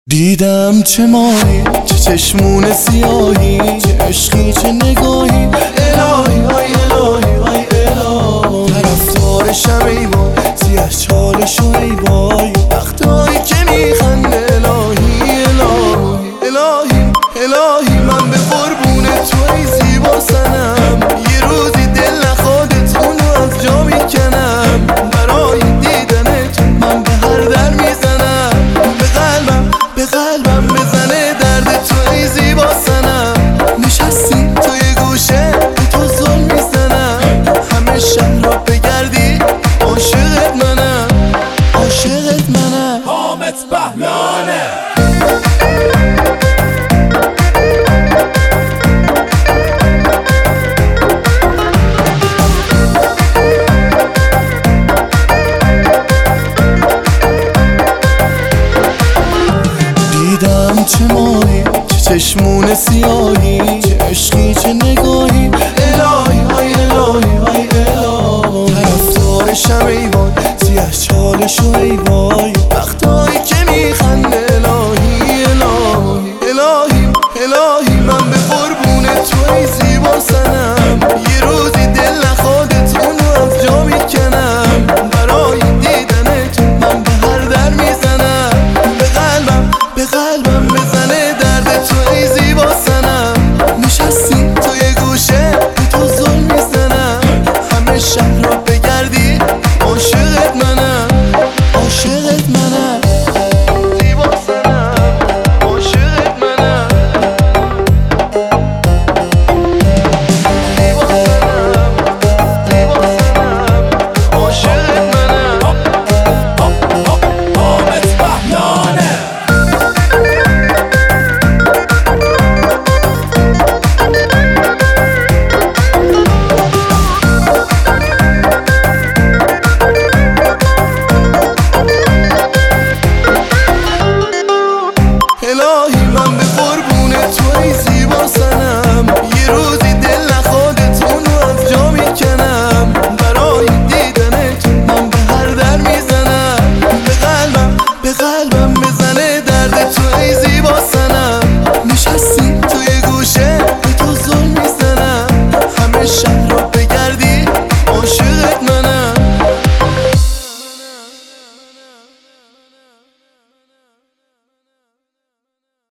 دیدم چه ماهی، چه چشمون سیاهی، چه عشقی چه نگاهی. الهی های الهی های الهی، طرفدارشم ای وای، سیاه چالشو ای وای، وقتایی که میخنده. الهی الهی الهی الهی، من به قربون تو ای زیبا سنم، یه روزی دل نخوادت اونو از جا میکنم. برای دیدنت من به هر در میزنم، به قلبم بزنه درد تو ای زیبا سنم. نشستی توی گوشه به تو زل میزنم، همه شهر را بگردی عاشقت منم، عاشقت منم. حامد بهلانه دیدم چه ماهی، چه چشمون سیاهی، چه عشقی چه نگاهی. الهی های الهی های الهی، طرفدارشم ای وای، سیاه چالشو ای وای، وقتایی که